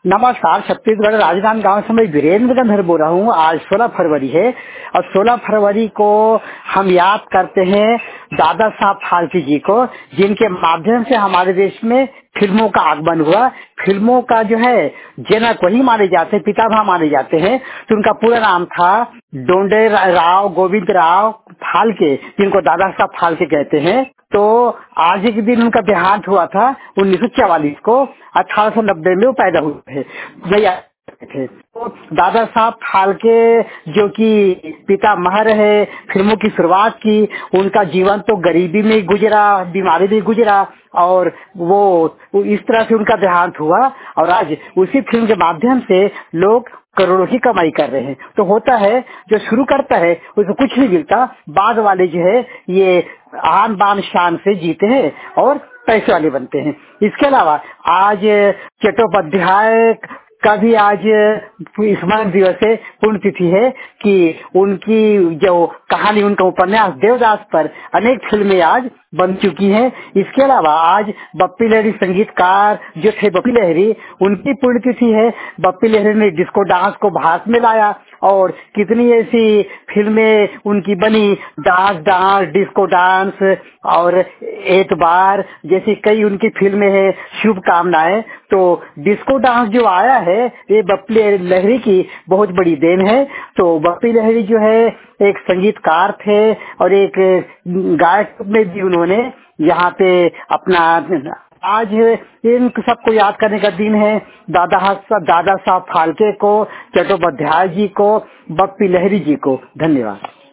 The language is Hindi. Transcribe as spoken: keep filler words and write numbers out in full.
नमस्कार। छत्तीसगढ़ राजनांद गांव से मैं वीरेंद्र गंधर बोल रहा हूँ। आज सोलह फरवरी है और सोलह फरवरी को हम याद करते हैं दादा साहब फाल्के जी को, जिनके माध्यम से हमारे देश में फिल्मों का आगमन हुआ। फिल्मों का जो है जनक वही माने जाते हैं, पितामह माने जाते हैं। तो उनका पूरा नाम था डोंडे राव गोविंद राव फाल्के, जिनको दादा साहब फाल्के कहते हैं। तो आज के दिन उनका देहांत हुआ था उन्नीस सौ चवालीस को। अठारह सौ नब्बे में वो पैदा हुए थे। थे तो दादा साहब फाल्के जो कि पितामह रहे, फिल्मों की शुरुआत की। उनका जीवन तो गरीबी में गुजरा, बीमारी में गुजरा और वो इस तरह से उनका देहांत हुआ। और आज उसी फिल्म के माध्यम से लोग करोड़ों की कमाई कर रहे हैं। तो होता है जो शुरू करता है उसको कुछ नहीं मिलता, बाद वाले जो है ये आन बान शान से जीते हैं और पैसे वाले बनते हैं। इसके अलावा आज चट्टोपाध्याय का भी आज स्मरण दिवस है, पुण्यतिथि है कि उनकी जो कहानी, उनका उपन्यास देवदास पर अनेक फिल्में आज बन चुकी हैं। इसके अलावा आज बप्पी लहरी संगीतकार जो थे बप्पी लहरी, उनकी पुण्यतिथि है। बप्पी लहरी ने डिस्को डांस को भारत में लाया और कितनी ऐसी फिल्में उनकी बनी, डांस डांस डिस्को डांस और एतबार जैसी कई उनकी फिल्में हैं, शुभकामनाएं। तो डिस्को डांस जो आया है ये बप्पी लहरी की बहुत बड़ी देन है। तो बप्पी लहरी जो है एक संगीतकार थे और एक गायक में भी उन्होंने यहाँ पे अपना आज इन सबको याद करने का दिन है। दादा दादा साहब फाल्के को, चट्टोपाध्याय जी को, बप्पी लहरी जी को। धन्यवाद।